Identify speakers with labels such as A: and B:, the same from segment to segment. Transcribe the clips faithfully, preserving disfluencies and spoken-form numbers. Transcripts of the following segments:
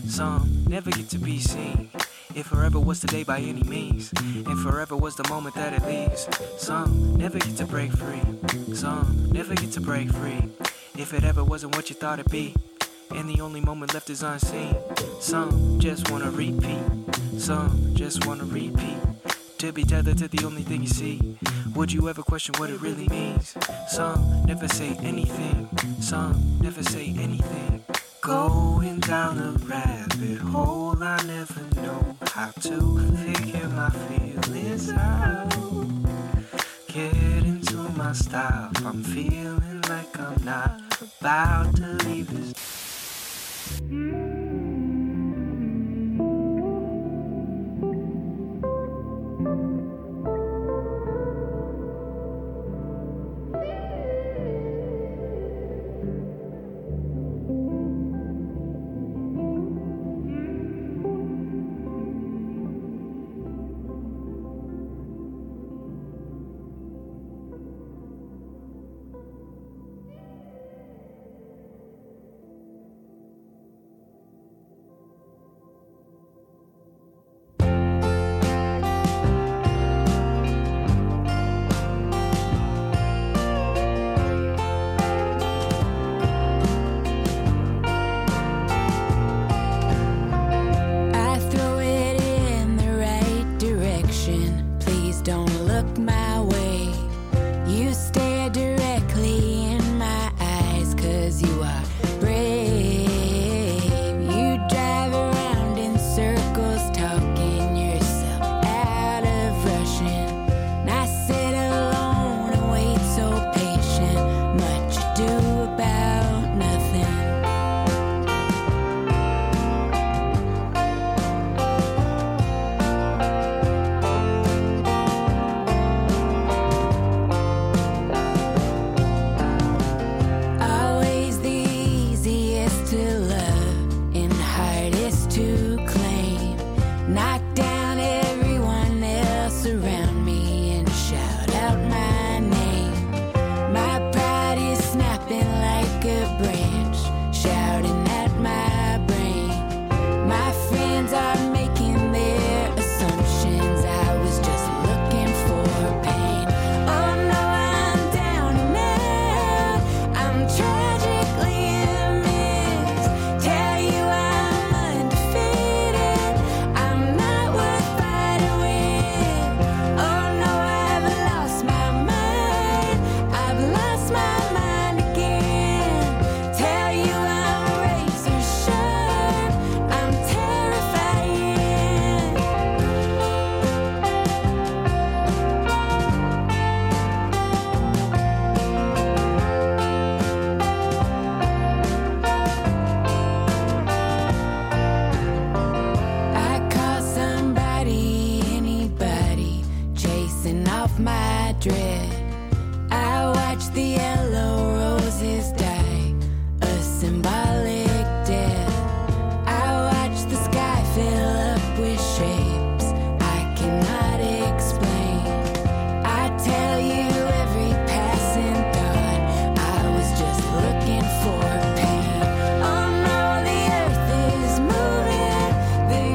A: Some never get to be seen. If forever was today by any means, and forever was the moment that it leaves. Some never get to break free. Some never get to break free. If it ever wasn't what you thought it'd be, and the only moment left is unseen. Some just wanna repeat. Some just wanna repeat. To be tethered to the only thing you see. Would you ever question what it really means? Some never say anything. Some never say anything. Going down a rabbit hole, I never know how to figure my feelings out. Get into my style, I'm feeling like I'm not about to leave this.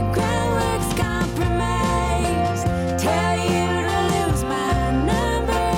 B: Tell you to lose my number.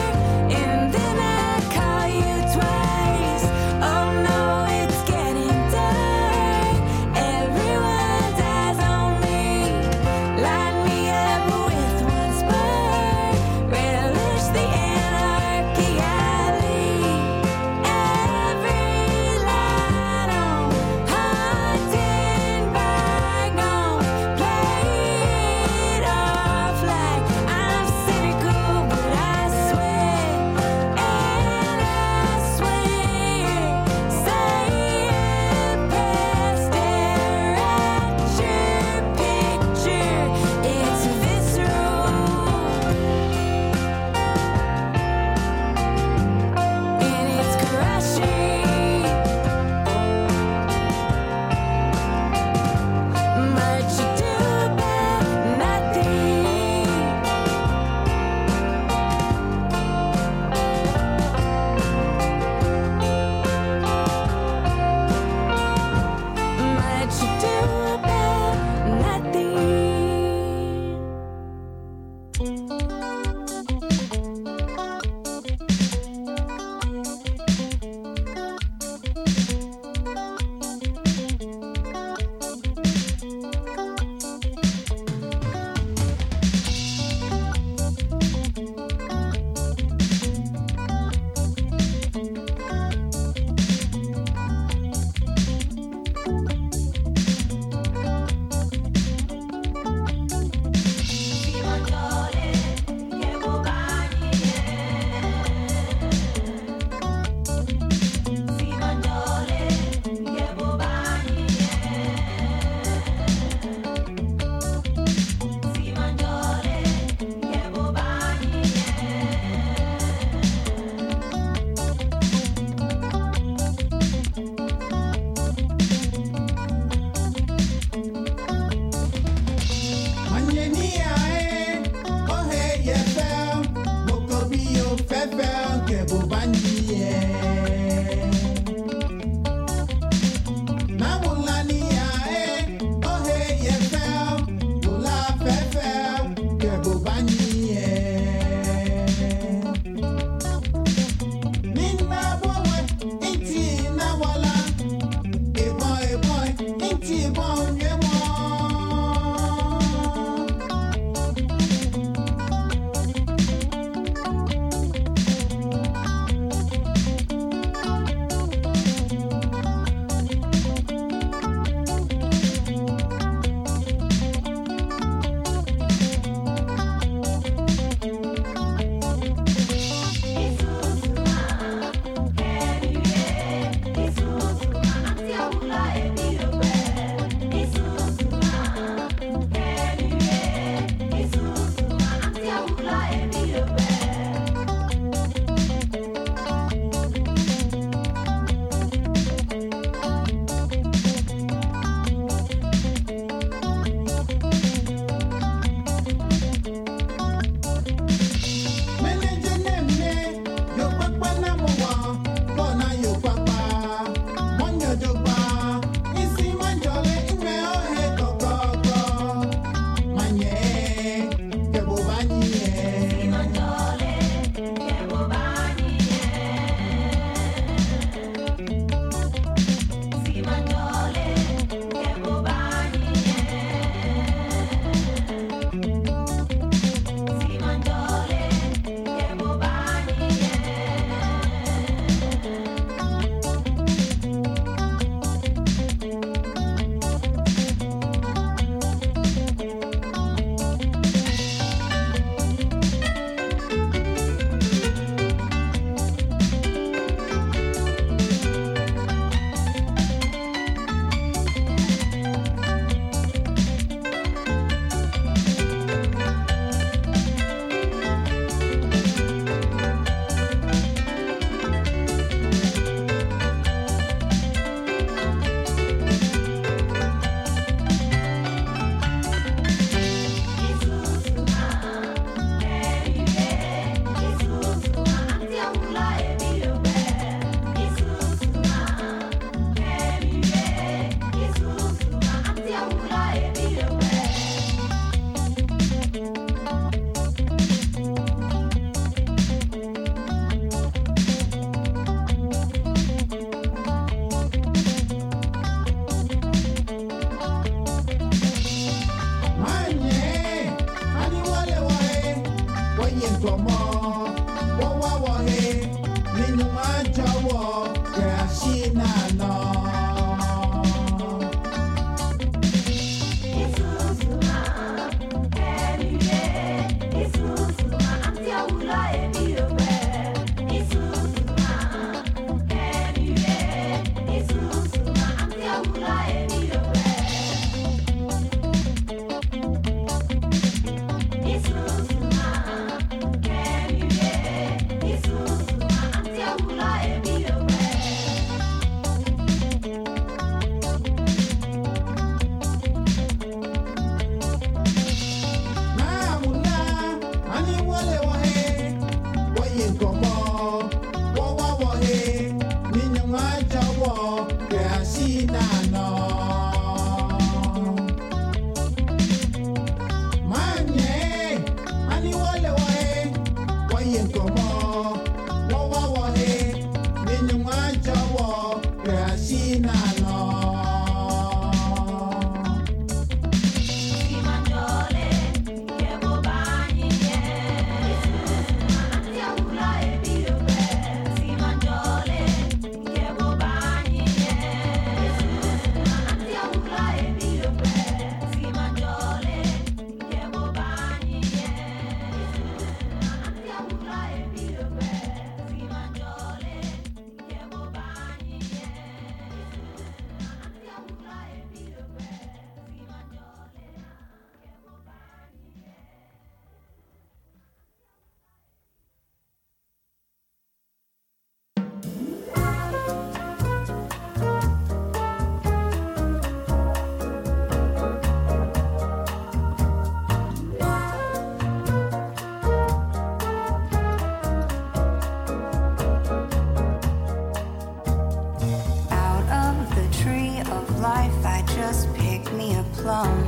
B: just pick me a plum.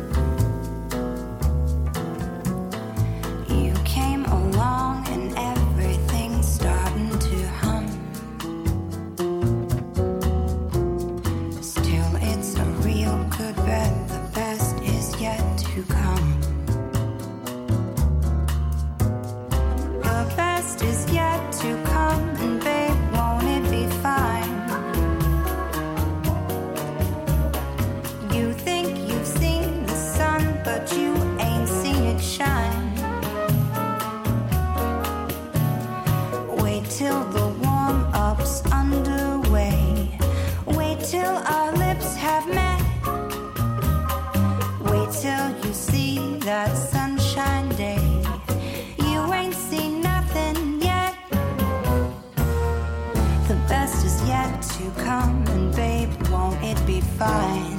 B: You came along and everything's starting to hum. Still, it's a real good bet. The best is yet to come. The best is yet to come, and babe, won't it be fine? You think you've seen the sun, but you ain't seen it shine. Wait till the warm-up's underway. Wait till our lips have met. Wait till you see that sunshine day. You ain't seen nothing yet. The best is yet to come, and babe, won't it be fine?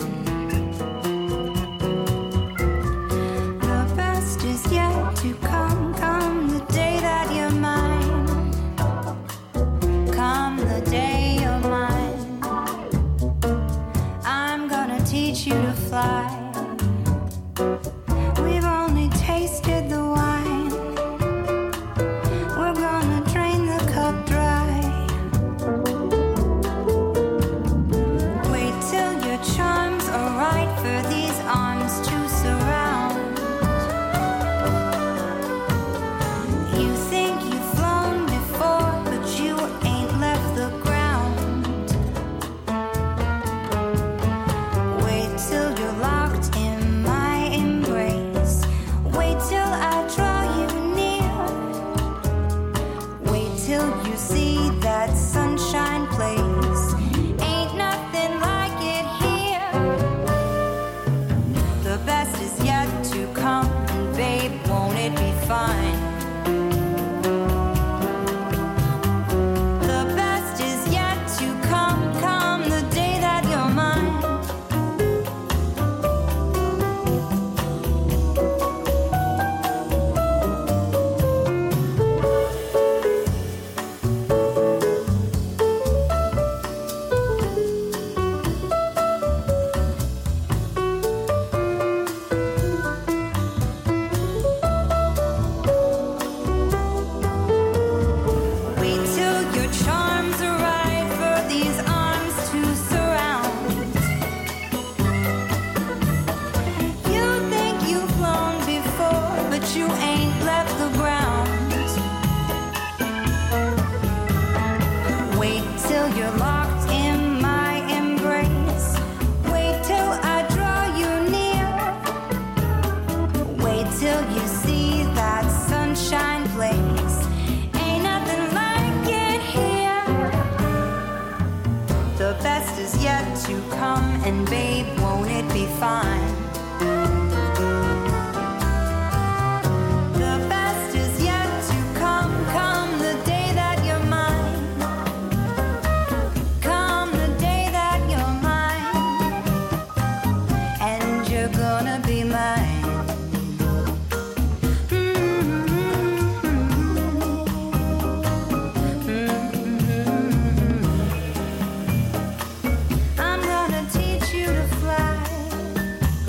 B: The best is yet to come, come the day that you're mine. Come the day you're mine. I'm gonna teach you to fly. We've only tasted the wine. We're gonna drain the cup dry. Wait till your charms are right for these arms to surround. You think you've flown before, but you ain't left the ground. Wait till you're locked in my embrace. Wait till I draw you near. Wait till you see that sunshine place. Ain't nothing like it here. The best is yet to come, and babe, won't it be fine? The best is yet to come, come the day that you're mine. Wait till your charms arrive for these arms to surround. You think you've flown before, but you ain't left the ground. Wait till you're locked in my embrace. Wait till I draw you near. Wait till you see that sunshine place. Ain't nothing like it here. The best is yet to come, and babe, won't it be fine? The best is yet to come, come the day that you're mine. Come the day that you're mine. And you're gonna be mine. I'm gonna teach you to fly.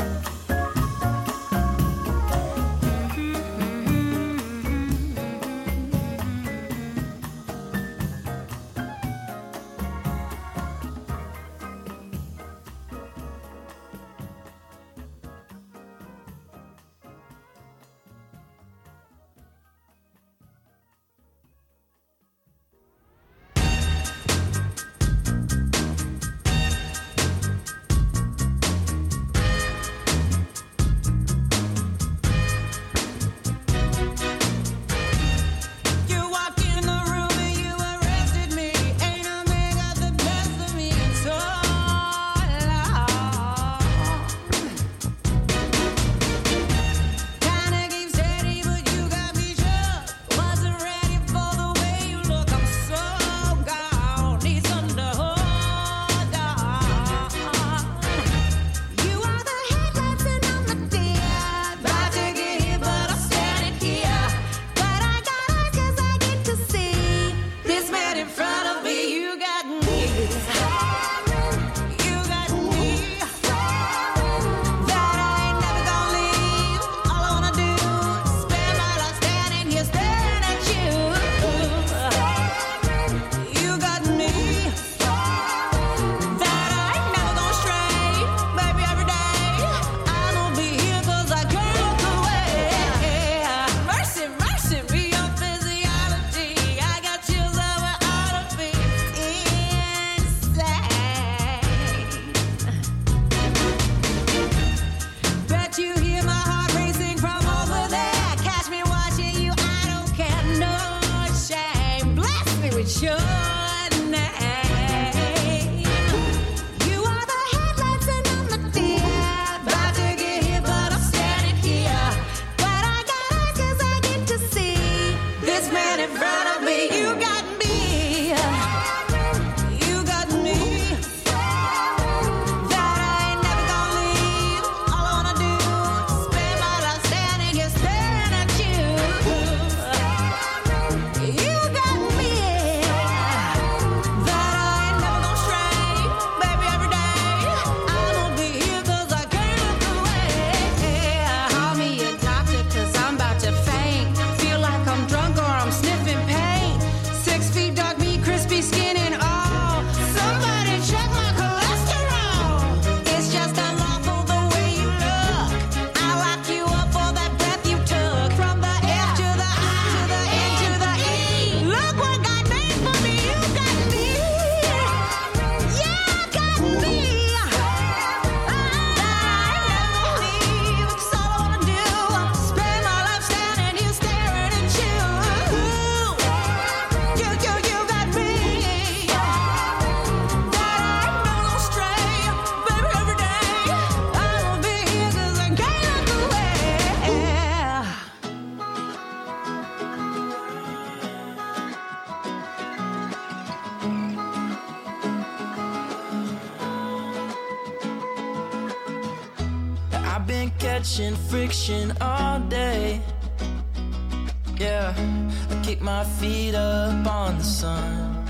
C: I've been catching friction all day. Yeah, I kick my feet up on the sun.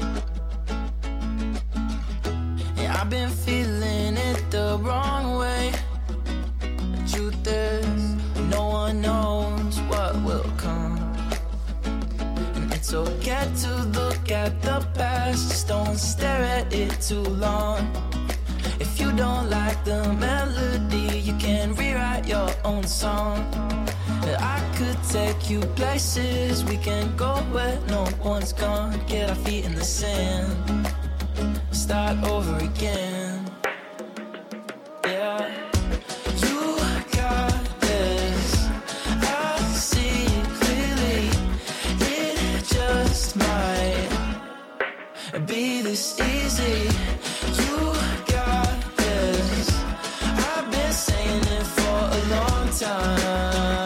C: Yeah, I've been feeling it the wrong way. The truth is, no one knows what will come. And it's okay to look at the past, just don't stare at it too long. If you don't like the melody, you can rewrite your own song. I could take you places, we can go where no one's gone. Get our feet in the sand, start over again. Yeah, you got this, I see it clearly. It just might be this easy. You got this, I've been saying it for a long time.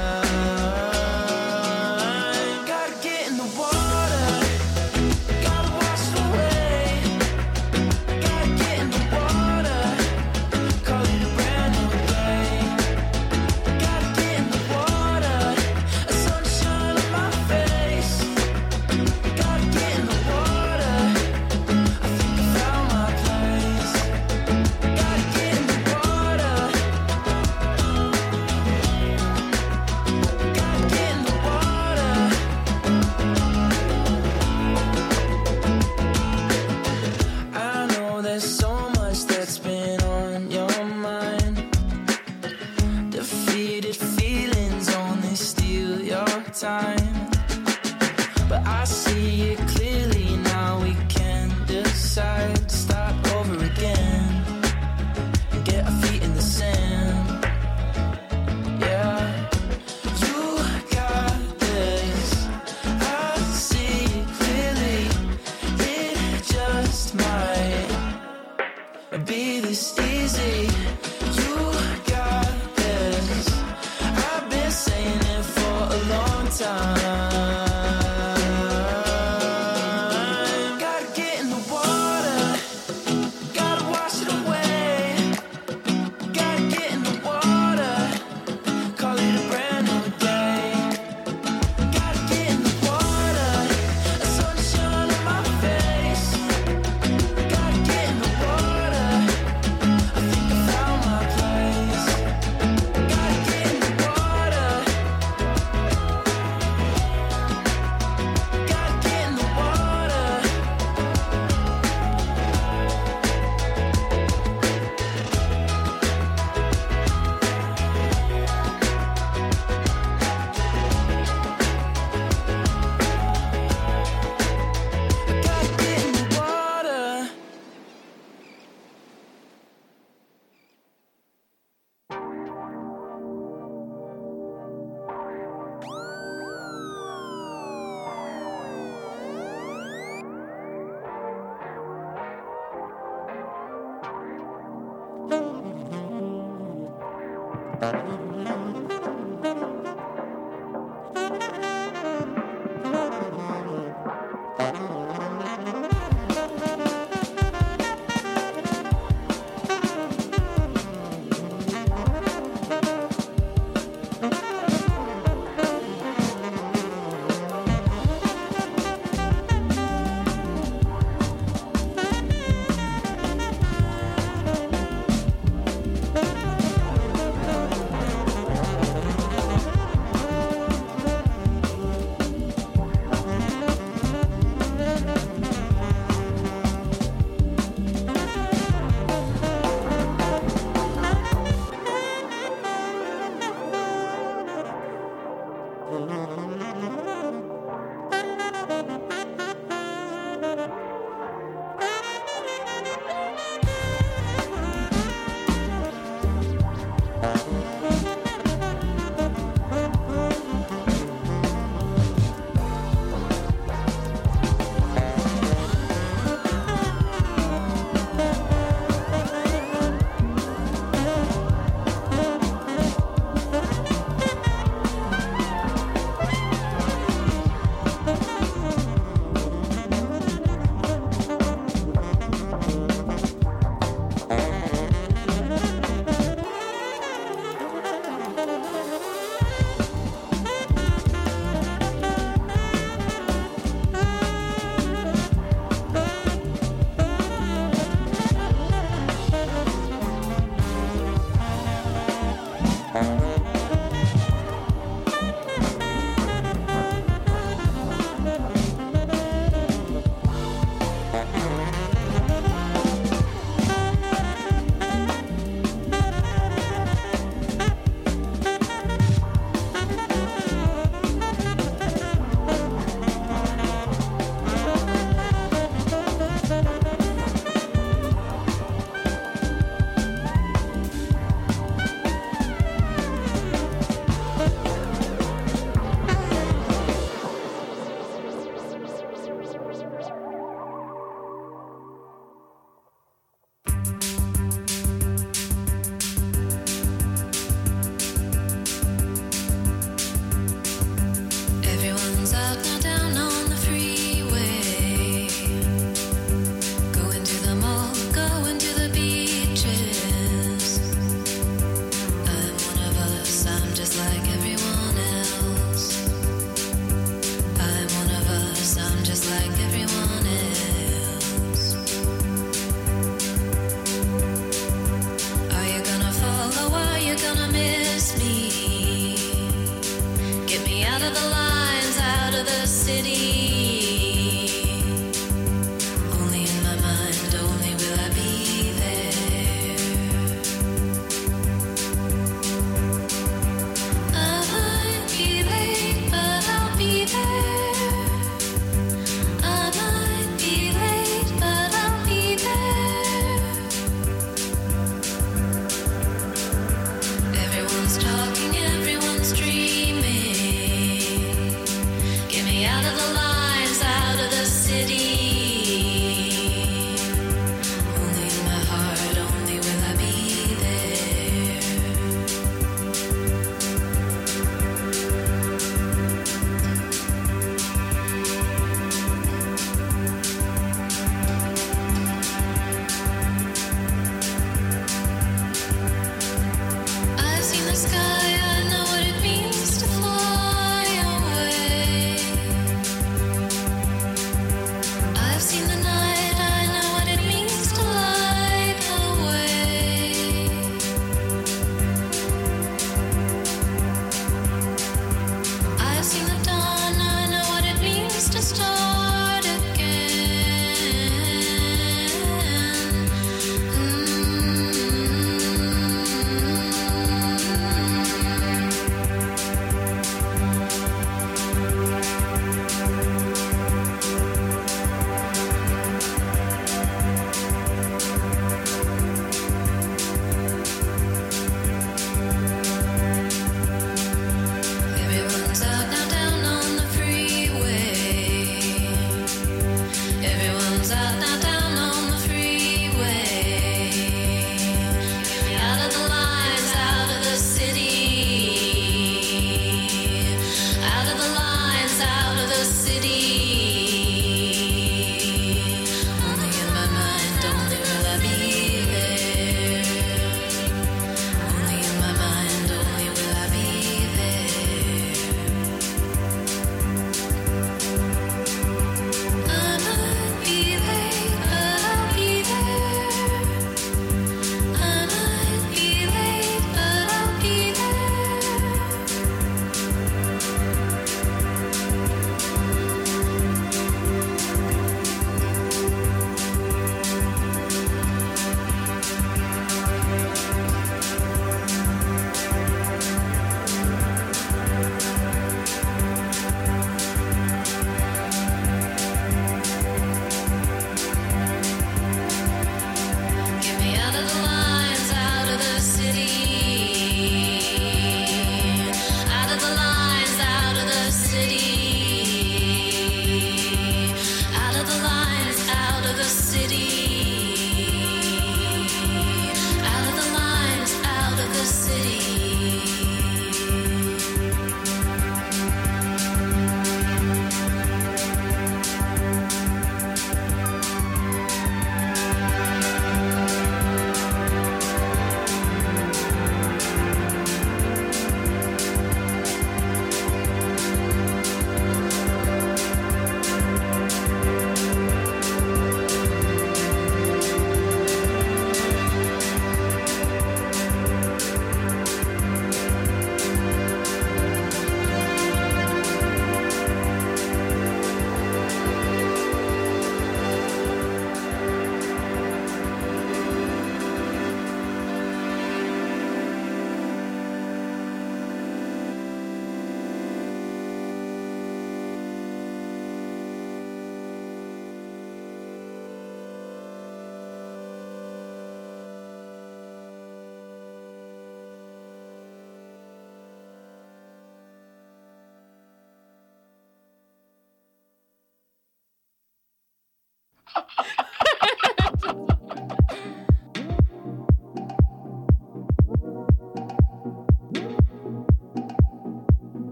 C: Time, but I see it clearly now. We can decide to start over again and get our feet in the sand. Yeah, you got this, I see it clearly. It just might be this easy. You got this, I've been saying it for a long time. Gotta get in the water, gotta wash it away. Gotta get in the water, call it a brand new day. Gotta get in the water, a sunshine on my face. Gotta get in the water, I think I found my place. Gotta get in the water, gotta get in the water. Gotta get in the water.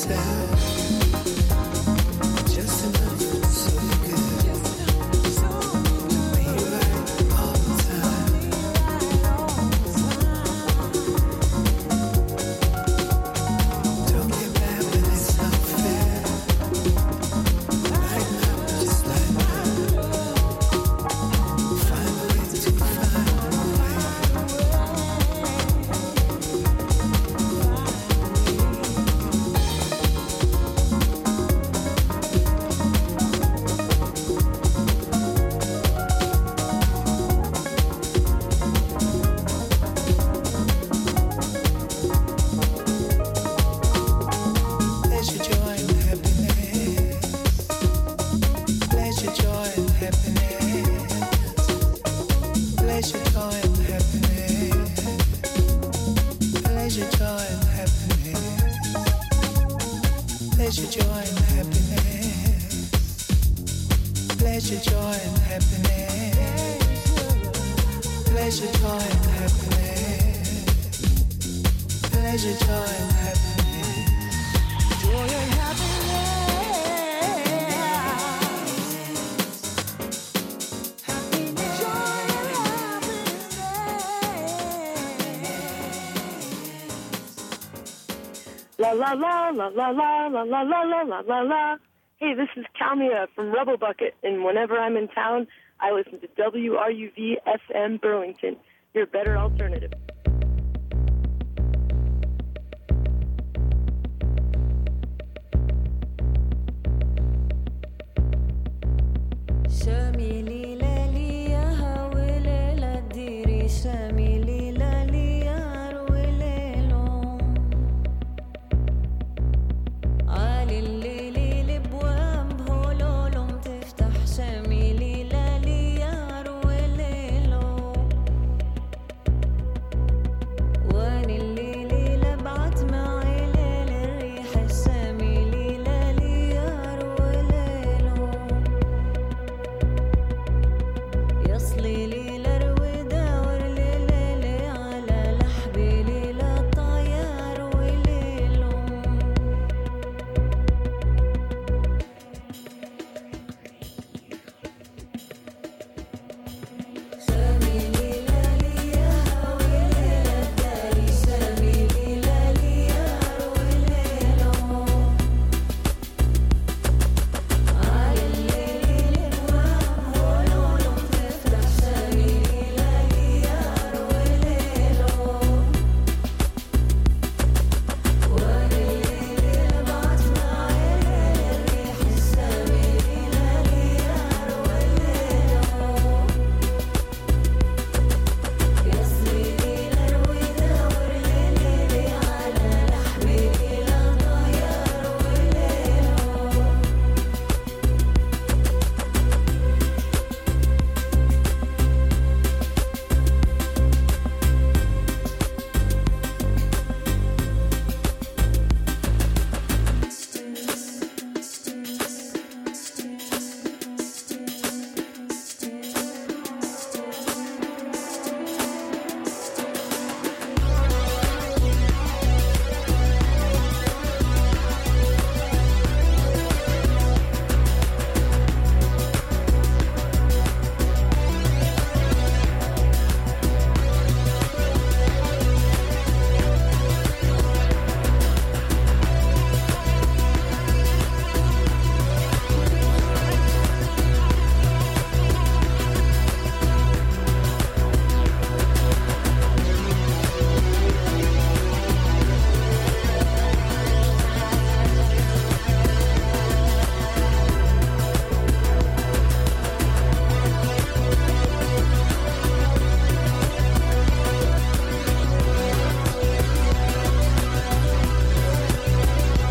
D: La la la la la la la la la la la la la. Hey, this is Kalmia from Rebel Bucket, and whenever I'm in town, I listen to W R U V F M Burlington, your better alternative.